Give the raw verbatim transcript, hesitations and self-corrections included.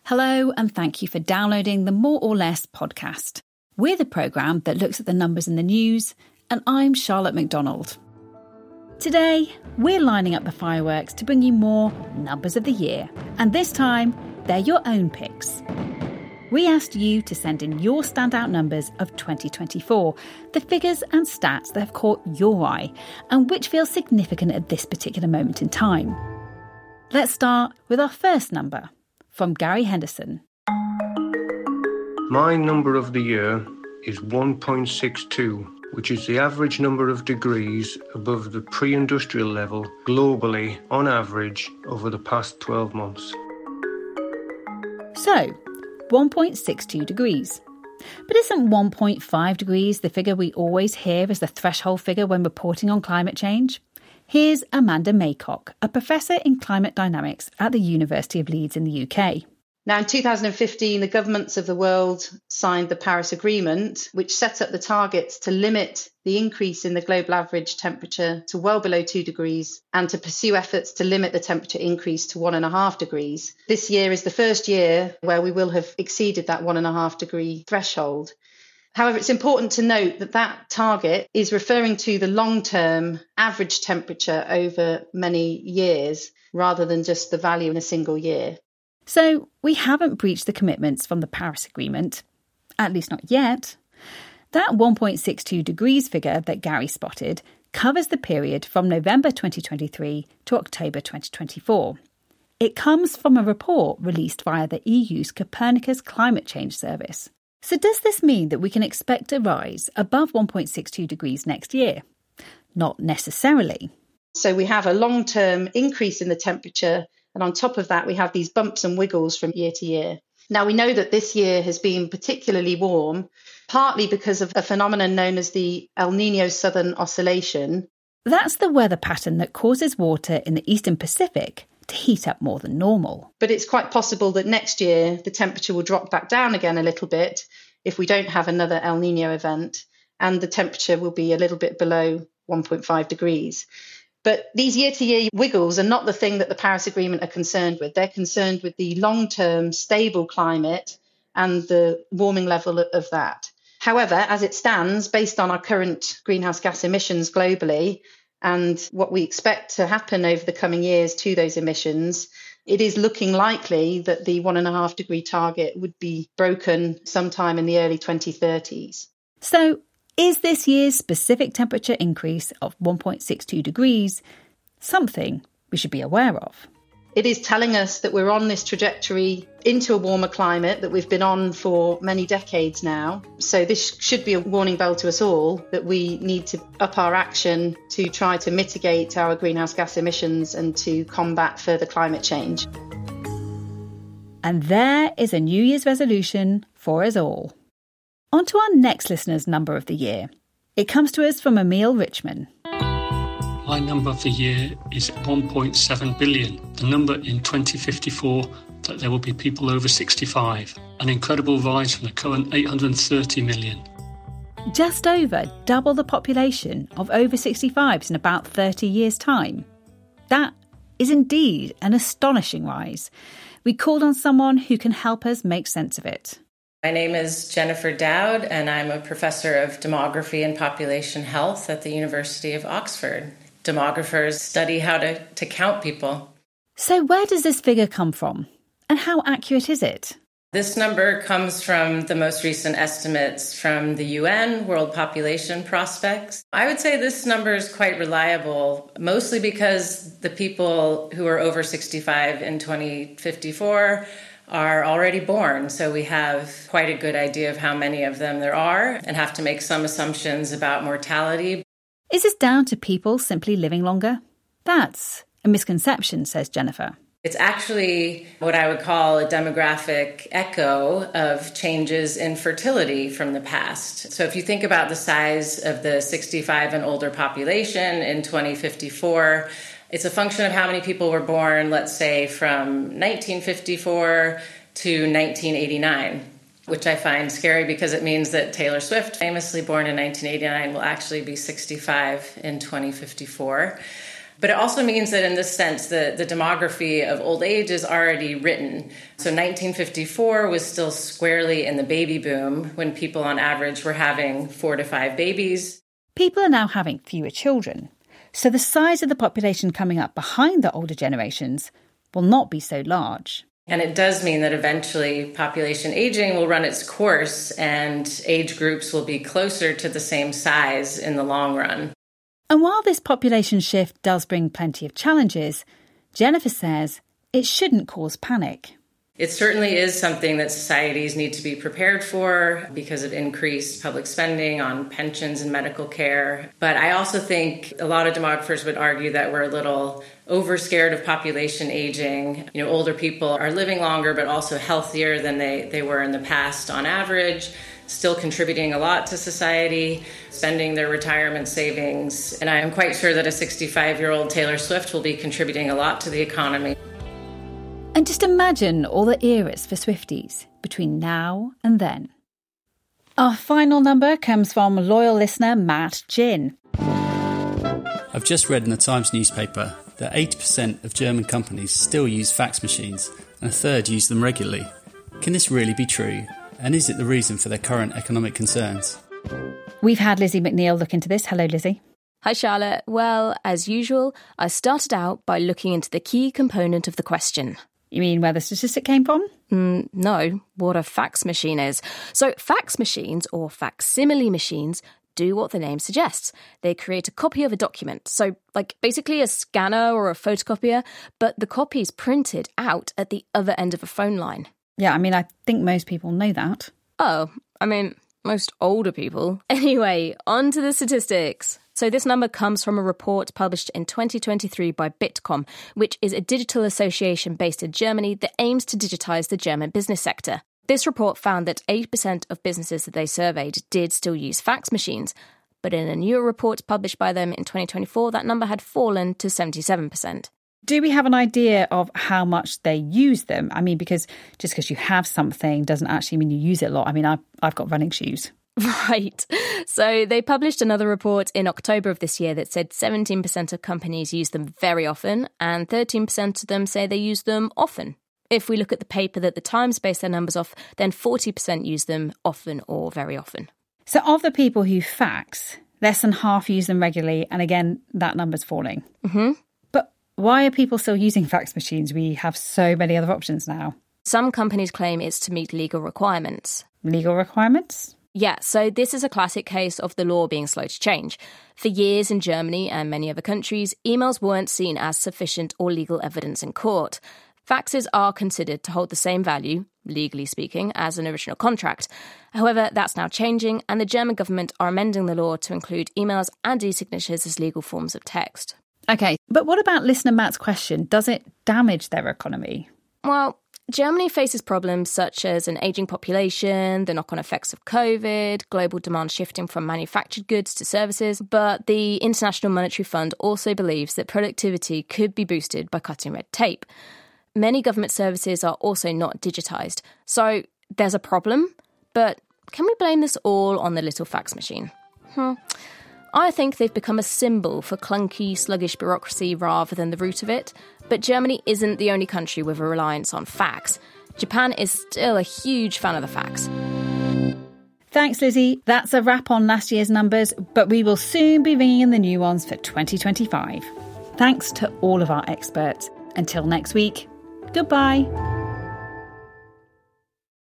Hello, and thank you for downloading the More or Less podcast. We're the programme that looks at the numbers in the news, and I'm Charlotte McDonald. Today, we're lining up the fireworks to bring you more numbers of the year, and this time, they're your own picks. We asked you to send in your standout numbers of twenty twenty-four, the figures and stats that have caught your eye, and which feel significant at this particular moment in time. Let's start with our first number, from Gary Henderson. My number of the year is one point six two, which is the average number of degrees above the pre-industrial level globally on average over the past twelve months. So, one point six two degrees. But isn't one point five degrees the figure we always hear as the threshold figure when reporting on climate change? Here's Amanda Maycock, a professor in climate dynamics at the University of Leeds in the U K. Now, in two thousand fifteen, the governments of the world signed the Paris Agreement, which set up the targets to limit the increase in the global average temperature to well below two degrees and to pursue efforts to limit the temperature increase to one and a half degrees. This year is the first year where we will have exceeded that one and a half degree threshold. However, it's important to note that that target is referring to the long-term average temperature over many years rather than just the value in a single year. So we haven't breached the commitments from the Paris Agreement, at least not yet. That one point six two degrees figure that Gary spotted covers the period from November twenty twenty-three to October twenty twenty-four. It comes from a report released via the E U's Copernicus Climate Change Service. So does this mean that we can expect a rise above one point six two degrees next year? Not necessarily. So we have a long-term increase in the temperature, and on top of that, we have these bumps and wiggles from year to year. Now, we know that this year has been particularly warm, partly because of a phenomenon known as the El Niño Southern Oscillation. That's the weather pattern that causes water in the Eastern Pacific to heat up more than normal. But it's quite possible that next year the temperature will drop back down again a little bit if we don't have another El Niño event, and the temperature will be a little bit below one point five degrees. But these year-to-year wiggles are not the thing that the Paris Agreement are concerned with. They're concerned with the long-term stable climate and the warming level of that. However, as it stands, based on our current greenhouse gas emissions globally, and what we expect to happen over the coming years to those emissions, it is looking likely that the one and a half degree target would be broken sometime in the early twenty thirties. So is this year's specific temperature increase of one point six two degrees something we should be aware of? It is telling us that we're on this trajectory into a warmer climate that we've been on for many decades now. So this should be a warning bell to us all that we need to up our action to try to mitigate our greenhouse gas emissions and to combat further climate change. And there is a New Year's resolution for us all. On to our next listener's number of the year. It comes to us from Emil Richman. My number of the year is one point seven billion, the number in twenty fifty-four that there will be people over sixty-five, an incredible rise from the current eight hundred thirty million. Just over double the population of over sixty-fives in about thirty years' time. That is indeed an astonishing rise. We called on someone who can help us make sense of it. My name is Jennifer Dowd, and I'm a professor of demography and population health at the University of Oxford. Demographers study how to, to count people. So where does this figure come from? And how accurate is it? This number comes from the most recent estimates from the U N, World Population Prospects. I would say this number is quite reliable, mostly because the people who are over sixty-five in twenty fifty-four are already born. So we have quite a good idea of how many of them there are and have to make some assumptions about mortality. Is this down to people simply living longer? That's a misconception, says Jennifer. It's actually what I would call a demographic echo of changes in fertility from the past. So if you think about the size of the sixty-five and older population in twenty fifty-four, it's a function of how many people were born, let's say, from nineteen fifty-four to nineteen eighty-nine, which I find scary because it means that Taylor Swift, famously born in nineteen eighty-nine, will actually be sixty-five in twenty fifty-four. But it also means that in this sense, the, the demography of old age is already written. So nineteen fifty-four was still squarely in the baby boom when people on average were having four to five babies. People are now having fewer children. So the size of the population coming up behind the older generations will not be so large. And it does mean that eventually population aging will run its course and age groups will be closer to the same size in the long run. And while this population shift does bring plenty of challenges, Jennifer says it shouldn't cause panic. It certainly is something that societies need to be prepared for because of increased public spending on pensions and medical care. But I also think a lot of demographers would argue that we're a little overscared of population aging. You know, older people are living longer, but also healthier than they, they were in the past on average, still contributing a lot to society, spending their retirement savings. And I am quite sure that a sixty-five-year-old Taylor Swift will be contributing a lot to the economy. And just imagine all the eras for Swifties between now and then. Our final number comes from loyal listener Matt Ginn. I've just read in the Times newspaper that eighty percent of German companies still use fax machines and a third use them regularly. Can this really be true? And is it the reason for their current economic concerns? We've had Lizzie McNeil look into this. Hello, Lizzie. Hi, Charlotte. Well, as usual, I started out by looking into the key component of the question. You mean where the statistic came from? Mm, no, what a fax machine is. So fax machines, or facsimile machines, do what the name suggests. They create a copy of a document. So, like, basically a scanner or a photocopier, but the copy is printed out at the other end of a phone line. Yeah, I mean, I think most people know that. Oh, I mean, most older people. Anyway, on to the statistics. So this number comes from a report published in twenty twenty-three by Bitkom, which is a digital association based in Germany that aims to digitise the German business sector. This report found that eight percent of businesses that they surveyed did still use fax machines, but in a newer report published by them in twenty twenty-four, that number had fallen to seventy-seven percent. Do we have an idea of how much they use them? I mean, because just because you have something doesn't actually mean you use it a lot. I mean, I've, I've got running shoes. Right. So they published another report in October of this year that said seventeen percent of companies use them very often and thirteen percent of them say they use them often. If we look at the paper that the Times based their numbers off, then forty percent use them often or very often. So of the people who fax, less than half use them regularly. And again, that number's falling. Mm-hmm. But why are people still using fax machines? We have so many other options now. Some companies claim it's to meet legal requirements. Legal requirements? Yeah, so this is a classic case of the law being slow to change. For years in Germany and many other countries, emails weren't seen as sufficient or legal evidence in court. Faxes are considered to hold the same value, legally speaking, as an original contract. However, that's now changing, and the German government are amending the law to include emails and e-signatures as legal forms of text. OK, but what about listener Matt's question? Does it damage their economy? Well, Germany faces problems such as an ageing population, the knock-on effects of COVID, global demand shifting from manufactured goods to services, but the International Monetary Fund also believes that productivity could be boosted by cutting red tape. Many government services are also not digitised, so there's a problem, but can we blame this all on the little fax machine? Hmm. I think they've become a symbol for clunky, sluggish bureaucracy rather than the root of it. But Germany isn't the only country with a reliance on fax. Japan is still a huge fan of the fax. Thanks, Lizzie. That's a wrap on last year's numbers, but we will soon be ringing in the new ones for twenty twenty-five. Thanks to all of our experts. Until next week, goodbye.